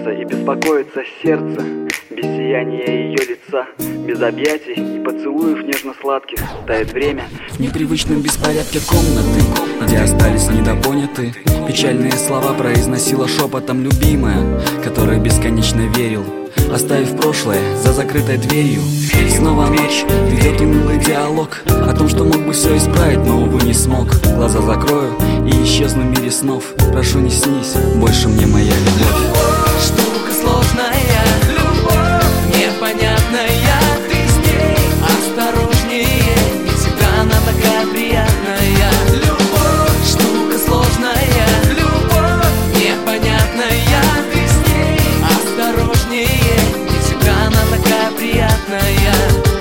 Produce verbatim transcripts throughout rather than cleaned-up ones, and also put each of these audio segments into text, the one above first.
бьется и беспокоится сердце, без сияния ее лица, без объятий и поцелуев нежно-сладких. Тает время в непривычном беспорядке комнаты, где остались недопоняты печальные слова произносила шепотом любимая, которой бесконечно верил, оставив прошлое за закрытой дверью. Снова ночь, ведет унылый диалог о том, что мог бы все исправить, но, увы, не смог. Глаза закрою и исчезну в мире снов. Прошу, не снись больше мне моя любовь. Штука сложная, любовь непонятная. Ты с ней осторожнее, не всегда она такая приятная. Любовь, штука сложная, любовь непонятная. Ты с ней осторожнее, не всегда она такая приятная.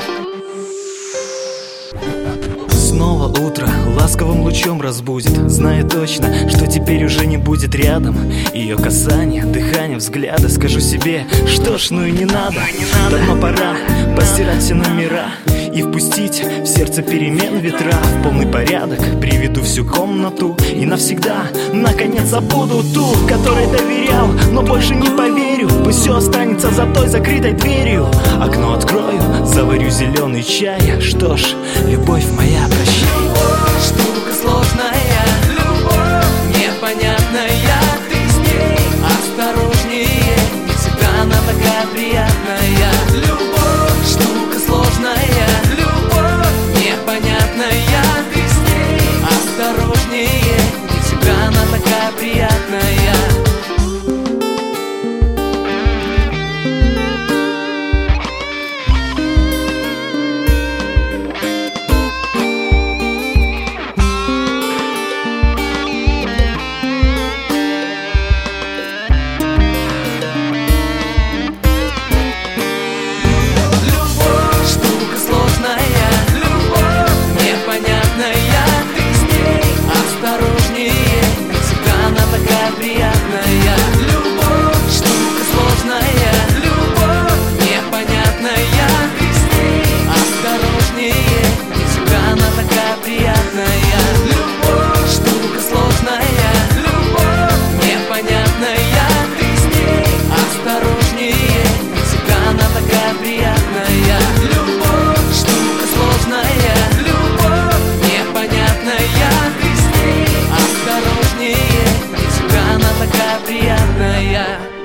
Снова утро ласковым лучом разбудит, зная точно, что теперь уже не будет рядом ее касания, дыхания, взгляда. Скажу себе, что ж, ну и не надо. Давно пора постирать все номера и впустить в сердце перемен ветра. В полный порядок приведу всю комнату и навсегда, наконец, забуду ту, которой доверял, но больше не поверю. Пусть все останется за той закрытой дверью. Окно открою, заварю зеленый чай. Что ж, любовь моя, прощай. Штука сложная, любовь непонятная. Ты с ней осторожнее, не всегда она такая приятная. Любовь, штука сложная, любовь непонятная. Ты с ней осторожнее, не всегда она такая приятная. Приятная.